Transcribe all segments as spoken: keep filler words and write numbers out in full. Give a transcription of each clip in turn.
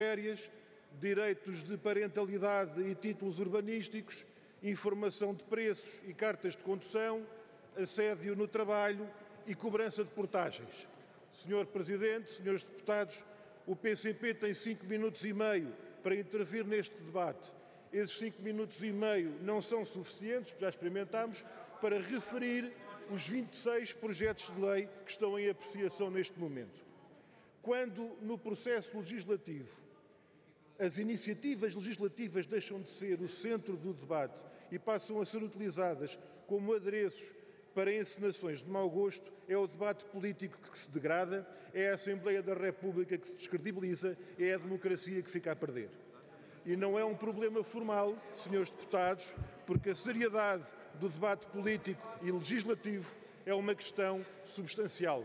férias, direitos de parentalidade e títulos urbanísticos, informação de preços e cartas de condução, assédio no trabalho e cobrança de portagens. senhor Presidente, senhores deputados, o P C P tem cinco minutos e meio para intervir neste debate. Esses cinco minutos e meio não são suficientes, já experimentámos, para referir os vinte e seis projetos de lei que estão em apreciação neste momento. Quando, no processo legislativo, as iniciativas legislativas deixam de ser o centro do debate e passam a ser utilizadas como adereços para encenações de mau gosto, é o debate político que se degrada, é a Assembleia da República que se descredibiliza, é a democracia que fica a perder. E não é um problema formal, senhores deputados, porque a seriedade do debate político e legislativo é uma questão substancial.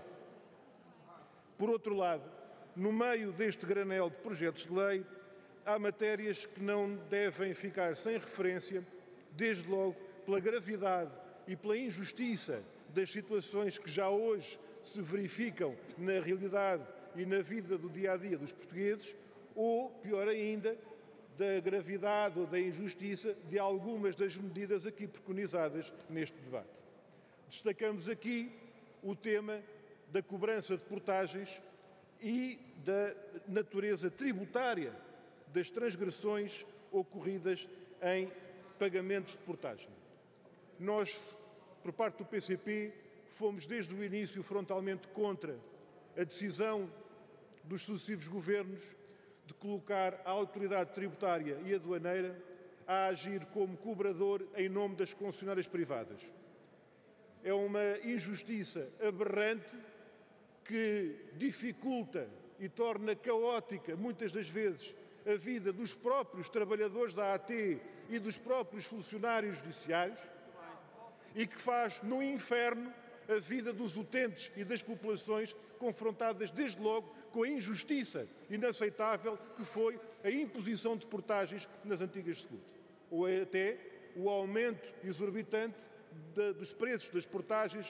Por outro lado, no meio deste granel de projetos de lei, há matérias que não devem ficar sem referência, desde logo pela gravidade e pela injustiça das situações que já hoje se verificam na realidade e na vida do dia-a-dia dos portugueses, ou, pior ainda, da gravidade ou da injustiça de algumas das medidas aqui preconizadas neste debate. Destacamos aqui o tema da cobrança de portagens e da natureza tributária das transgressões ocorridas em pagamentos de portagem. Nós, por parte do P C P, fomos desde o início frontalmente contra a decisão dos sucessivos governos de colocar a autoridade tributária e aduaneira a agir como cobrador em nome das concessionárias privadas. É uma injustiça aberrante que dificulta e torna caótica, muitas das vezes, a vida dos próprios trabalhadores da A T e dos próprios funcionários judiciários e que faz no inferno a vida dos utentes e das populações confrontadas desde logo com a injustiça inaceitável que foi a imposição de portagens nas antigas SECUT, ou até o aumento exorbitante de, dos preços das portagens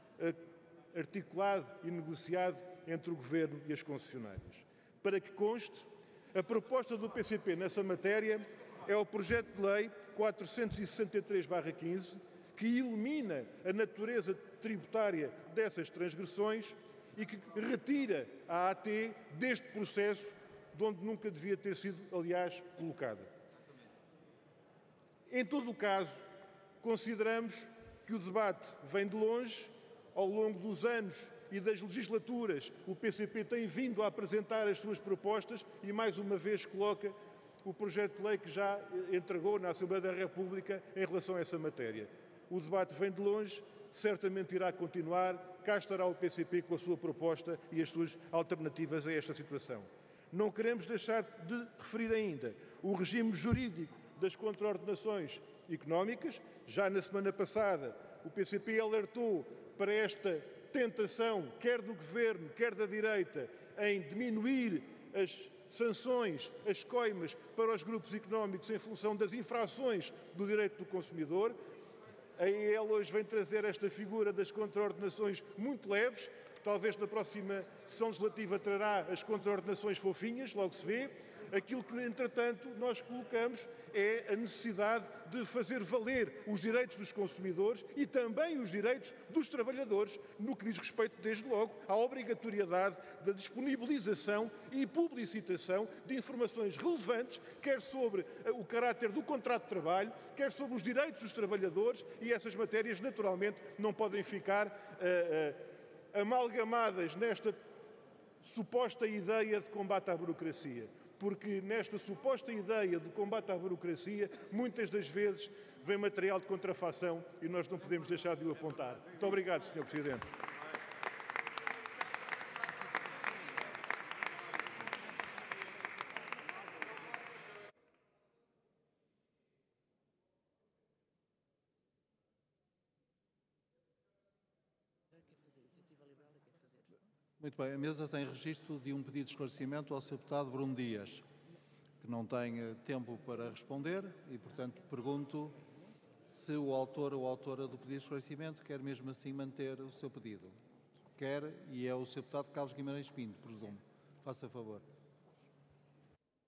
articulado e negociado entre o Governo e as concessionárias. Para que conste, a proposta do P C P nessa matéria é o projeto de lei quatrocentos e sessenta e três barra quinze, que elimina a natureza tributária dessas transgressões e que retira a A T deste processo, de onde nunca devia ter sido, aliás, colocada. Em todo o caso, consideramos que o debate vem de longe. Ao longo dos anos e das legislaturas, o P C P tem vindo a apresentar as suas propostas e, mais uma vez, coloca o projeto de lei que já entregou na Assembleia da República em relação a essa matéria. O debate vem de longe, certamente irá continuar, cá estará o P C P com a sua proposta e as suas alternativas a esta situação. Não queremos deixar de referir ainda o regime jurídico das contraordenações económicas. Já na semana passada, o P C P alertou para esta tentação, quer do Governo, quer da direita, em diminuir as sanções, as coimas para os grupos económicos em função das infrações do direito do consumidor. A E E L hoje vem trazer esta figura das contraordenações muito leves. Talvez na próxima sessão legislativa trará as contraordenações fofinhas, logo se vê. Aquilo que, entretanto, nós colocamos é a necessidade de fazer valer os direitos dos consumidores e também os direitos dos trabalhadores, no que diz respeito, desde logo, à obrigatoriedade da disponibilização e publicitação de informações relevantes, quer sobre o caráter do contrato de trabalho, quer sobre os direitos dos trabalhadores, e essas matérias, naturalmente, não podem ficar uh, uh, amalgamadas nesta suposta ideia de combate à burocracia. Porque nesta suposta ideia de combate à burocracia, muitas das vezes vem material de contrafação e nós não podemos deixar de o apontar. Muito obrigado, senhor Presidente. Muito bem, a mesa tem registro de um pedido de esclarecimento ao senhor deputado Bruno Dias, que não tem tempo para responder e, portanto, pergunto se o autor ou a autora do pedido de esclarecimento quer mesmo assim manter o seu pedido. Quer, e é o senhor deputado Carlos Guimarães Pinto, presumo. Faça favor.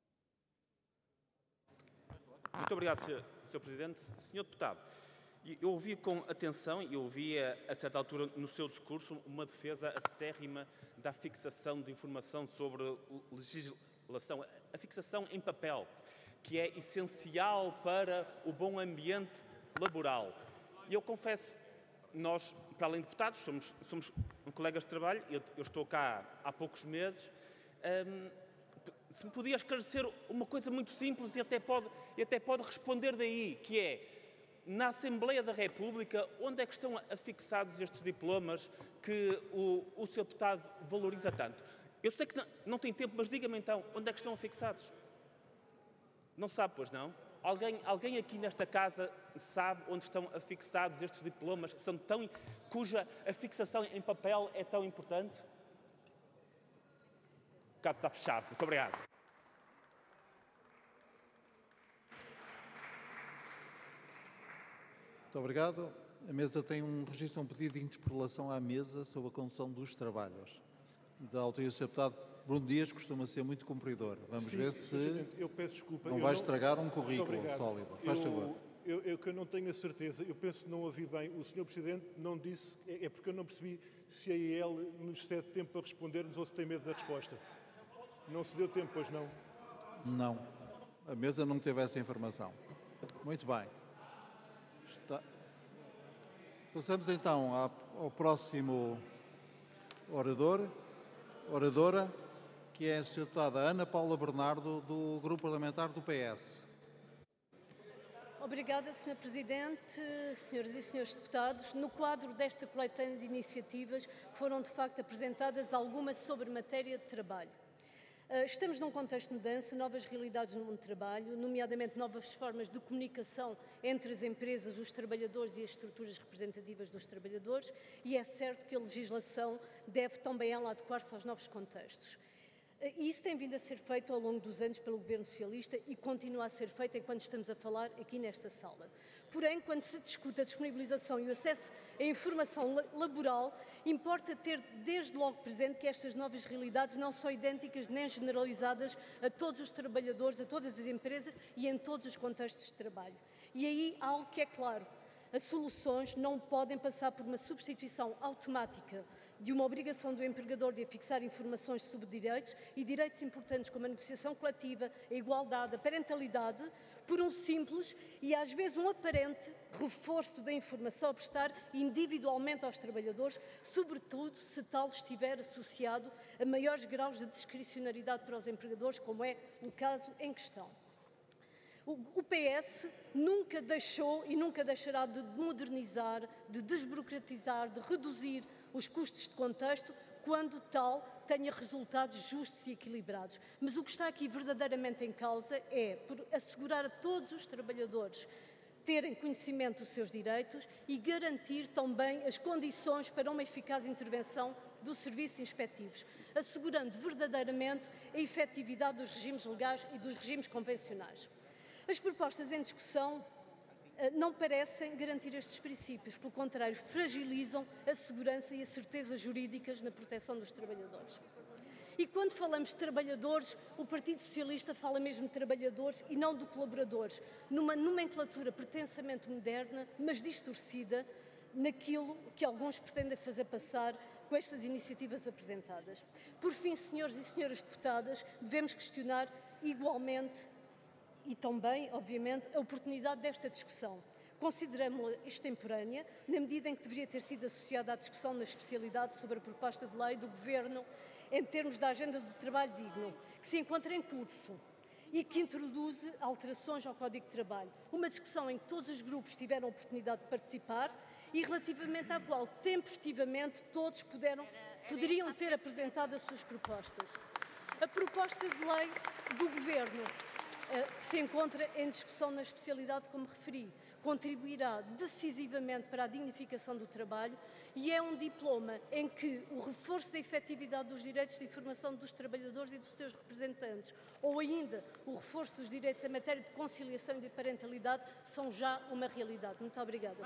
Muito obrigado, senhor Presidente. senhor Deputado, eu ouvi com atenção e ouvi a certa altura no seu discurso uma defesa acérrima da fixação de informação sobre legislação, a fixação em papel, que é essencial para o bom ambiente laboral. E eu confesso, nós, para além de deputados, somos, somos colegas de trabalho, eu, eu estou cá há poucos meses. Hum, se me podia esclarecer uma coisa muito simples e até pode, e até pode responder daí, que é, na Assembleia da República, onde é que estão afixados estes diplomas que o, o senhor Deputado valoriza tanto? Eu sei que não, não tem tempo, mas diga-me então, onde é que estão afixados? Não sabe, pois não? Alguém, alguém aqui nesta casa sabe onde estão afixados estes diplomas que são tão, cuja afixação em papel é tão importante? O caso está fechado. Muito obrigado. Muito obrigado. A mesa tem um registro, um pedido de interpelação à mesa sobre a condução dos trabalhos. Da autoria do senhor Deputado Bruno Dias, costuma ser muito cumpridor. Vamos Sim, ver se eu peço desculpa, não eu vai não... estragar um currículo sólido. Faz eu, favor. Eu, eu que eu não tenho a certeza, eu penso que não ouvi bem. O senhor Presidente não disse, é, é porque eu não percebi se a I L nos cede tempo para responder-nos ou se tem medo da resposta. Não se deu tempo, pois não? Não. A mesa não teve essa informação. Muito bem. Está... Passamos então ao próximo orador, oradora, que é a senhora deputada Ana Paula Bernardo, do Grupo Parlamentar do P S. Obrigada, senhor Presidente, senhoras e senhores deputados. No quadro desta coletânea de iniciativas, foram de facto apresentadas algumas sobre matéria de trabalho. Estamos num contexto de mudança, novas realidades no mundo do trabalho, nomeadamente novas formas de comunicação entre as empresas, os trabalhadores e as estruturas representativas dos trabalhadores, e é certo que a legislação deve também ela adequar-se aos novos contextos. E isso tem vindo a ser feito ao longo dos anos pelo Governo Socialista e continua a ser feito enquanto estamos a falar aqui nesta sala. Porém, quando se discute a disponibilização e o acesso à informação laboral, importa ter desde logo presente que estas novas realidades não são idênticas nem generalizadas a todos os trabalhadores, a todas as empresas e em todos os contextos de trabalho. E aí há algo que é claro. As soluções não podem passar por uma substituição automática de uma obrigação do empregador de fixar informações sobre direitos e direitos importantes como a negociação coletiva, a igualdade, a parentalidade, por um simples e às vezes um aparente reforço da informação a prestar individualmente aos trabalhadores, sobretudo se tal estiver associado a maiores graus de discricionariedade para os empregadores, como é o caso em questão. O P S nunca deixou e nunca deixará de modernizar, de desburocratizar, de reduzir os custos de contexto, quando tal tenha resultados justos e equilibrados. Mas o que está aqui verdadeiramente em causa é por assegurar a todos os trabalhadores terem conhecimento dos seus direitos e garantir também as condições para uma eficaz intervenção dos serviços inspectivos, assegurando verdadeiramente a efetividade dos regimes legais e dos regimes convencionais. As propostas em discussão não parecem garantir estes princípios, pelo contrário, fragilizam a segurança e a certeza jurídicas na proteção dos trabalhadores. E quando falamos de trabalhadores, o Partido Socialista fala mesmo de trabalhadores e não de colaboradores, numa nomenclatura pretensamente moderna, mas distorcida naquilo que alguns pretendem fazer passar com estas iniciativas apresentadas. Por fim, senhores e senhoras deputadas, devemos questionar igualmente e também, obviamente, a oportunidade desta discussão. Consideramos-la extemporânea, na medida em que deveria ter sido associada à discussão na especialidade sobre a proposta de lei do Governo em termos da agenda do trabalho digno, que se encontra em curso e que introduz alterações ao Código de Trabalho. Uma discussão em que todos os grupos tiveram a oportunidade de participar e relativamente à qual, tempestivamente, todos puderam, poderiam ter apresentado as suas propostas. A proposta de lei do Governo, que se encontra em discussão na especialidade, como referi, contribuirá decisivamente para a dignificação do trabalho e é um diploma em que o reforço da efetividade dos direitos de informação dos trabalhadores e dos seus representantes, ou ainda o reforço dos direitos em matéria de conciliação e de parentalidade, são já uma realidade. Muito obrigada.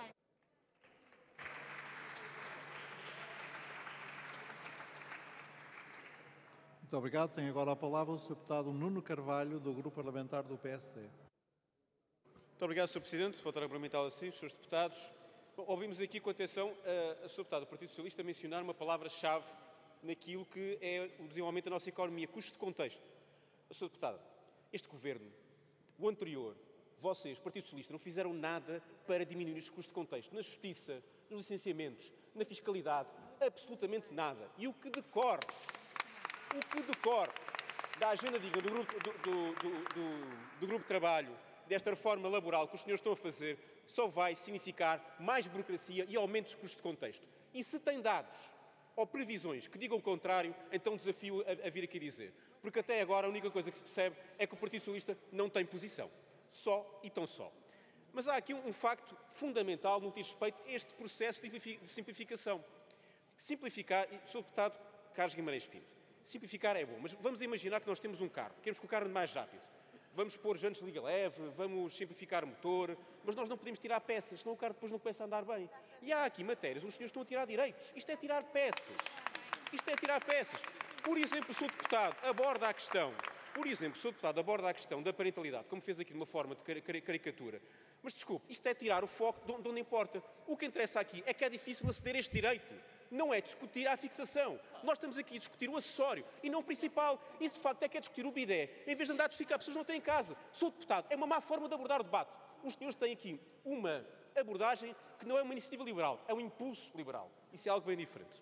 Muito obrigado. Tem agora a palavra o senhor deputado Nuno Carvalho, do Grupo Parlamentar do P S D. Muito obrigado, senhor Presidente. Vou estar a cumprimentá-lo assim, senhores deputados. Bom, ouvimos aqui com atenção a, a senhora deputada do Partido Socialista mencionar uma palavra-chave naquilo que é o desenvolvimento da nossa economia, custo de contexto. A senhora deputada, este Governo, o anterior, vocês, Partido Socialista, não fizeram nada para diminuir os custos de contexto. Na justiça, nos licenciamentos, na fiscalidade, absolutamente nada. E o que decorre, o que decorre da agenda digna do grupo, do, do, do, do, do grupo de trabalho, desta reforma laboral que os senhores estão a fazer, só vai significar mais burocracia e aumento dos custos de contexto. E se tem dados ou previsões que digam o contrário, então desafio a, a vir aqui dizer. Porque até agora a única coisa que se percebe é que o Partido Socialista não tem posição. Só e tão só. Mas há aqui um, um facto fundamental no que diz respeito a este processo de simplificação. Simplificar, e senhor deputado Carlos Guimarães Pinto, simplificar é bom, mas vamos imaginar que nós temos um carro, queremos que o carro ande mais rápido. Vamos pôr jantes de liga leve, vamos simplificar o motor, mas nós não podemos tirar peças, senão o carro depois não começa a andar bem. E há aqui matérias onde os senhores estão a tirar direitos. Isto é tirar peças. Isto é tirar peças. Por exemplo, o senhor deputado aborda a questão, por exemplo, o senhor deputado aborda a questão da parentalidade, como fez aqui de uma forma de caricatura. Mas, desculpe, isto é tirar o foco de onde importa. O que interessa aqui é que é difícil aceder a este direito. Não é discutir a fixação. Nós estamos aqui a discutir o acessório e não o principal. Isso, de facto, é que é discutir o bidé. Em vez de andar a justificar pessoas que não têm em casa. Senhor deputado, é uma má forma de abordar o debate. Os senhores têm aqui uma abordagem que não é uma iniciativa liberal, é um impulso liberal. Isso é algo bem diferente.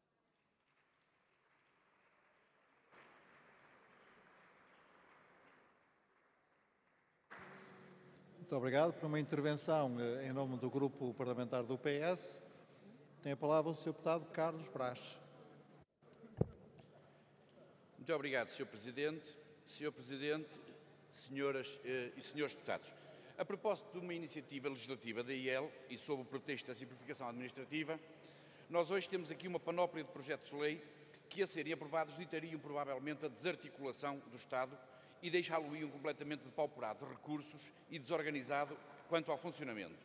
Muito obrigado por uma intervenção em nome do Grupo Parlamentar do P S. Tem a palavra o senhor deputado Carlos Braz. Muito obrigado, senhor Presidente. senhor Presidente, senhoras eh, e senhores deputados. A propósito de uma iniciativa legislativa da I E L e sob o pretexto da simplificação administrativa, nós hoje temos aqui uma panóplia de projetos de lei que, a serem aprovados, ditariam provavelmente a desarticulação do Estado e deixá-lo-iam completamente depauperado de recursos e desorganizado quanto ao funcionamento.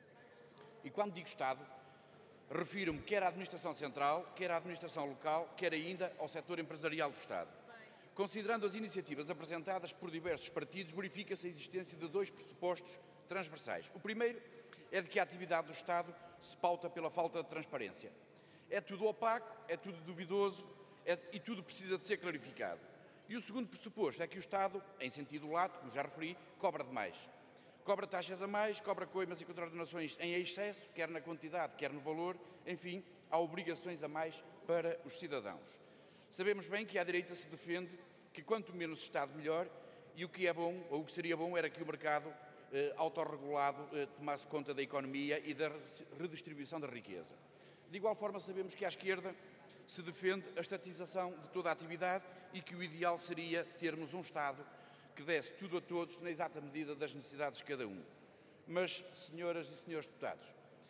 E quando digo Estado, refiro-me quer à administração central, quer à administração local, quer ainda ao setor empresarial do Estado. Considerando as iniciativas apresentadas por diversos partidos, verifica-se a existência de dois pressupostos transversais. O primeiro é de que a atividade do Estado se pauta pela falta de transparência. É tudo opaco, é tudo duvidoso é, e tudo precisa de ser clarificado. E o segundo pressuposto é que o Estado, em sentido lato, como já referi, cobra demais. Cobra taxas a mais, cobra coimas e contraordenações em excesso, quer na quantidade, quer no valor, enfim, há obrigações a mais para os cidadãos. Sabemos bem que à direita se defende que quanto menos Estado melhor, e o que é bom, ou o que seria bom, era que o mercado eh, autorregulado eh, tomasse conta da economia e da redistribuição da riqueza. De igual forma, sabemos que à esquerda se defende a estatização de toda a atividade e que o ideal seria termos um Estado que desse tudo a todos na exata medida das necessidades de cada um. Mas, senhoras e senhores deputados,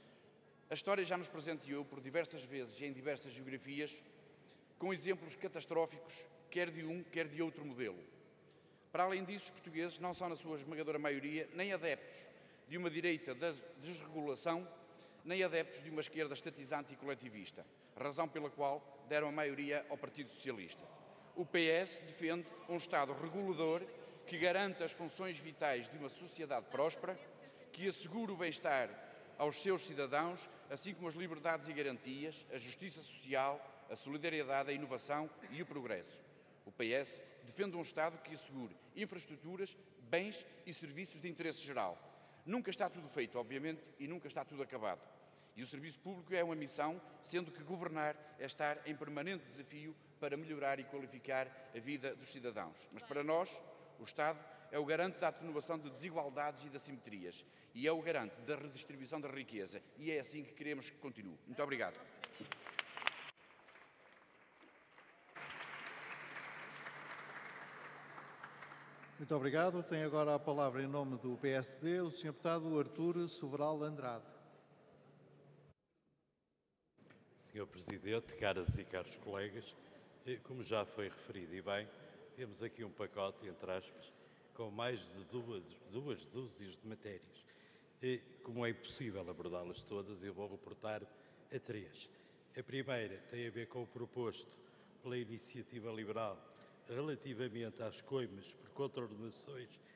a história já nos presenteou por diversas vezes e em diversas geografias com exemplos catastróficos, quer de um, quer de outro modelo. Para além disso, os portugueses não são, na sua esmagadora maioria, nem adeptos de uma direita da desregulação, nem adeptos de uma esquerda estatizante e coletivista, razão pela qual deram a maioria ao Partido Socialista. O P S defende um Estado regulador que garanta as funções vitais de uma sociedade próspera, que assegure o bem-estar aos seus cidadãos, assim como as liberdades e garantias, a justiça social, a solidariedade, a inovação e o progresso. O P S defende um Estado que assegure infraestruturas, bens e serviços de interesse geral. Nunca está tudo feito, obviamente, e nunca está tudo acabado. E o serviço público é uma missão, sendo que governar é estar em permanente desafio para melhorar e qualificar a vida dos cidadãos. Mas para nós, o Estado é o garante da atenuação de desigualdades e de assimetrias e é o garante da redistribuição da riqueza. E é assim que queremos que continue. Muito obrigado. Muito obrigado. Tem agora a palavra em nome do P S D o senhor deputado Artur Sobral Andrade. senhor Presidente, caras e caros colegas, como já foi referido e bem, temos aqui um pacote, entre aspas, com mais de duas, duas dúzias de matérias. E, como é impossível abordá-las todas, eu vou reportar a três. A primeira tem a ver com o proposto pela Iniciativa Liberal relativamente às coimas por contraordenações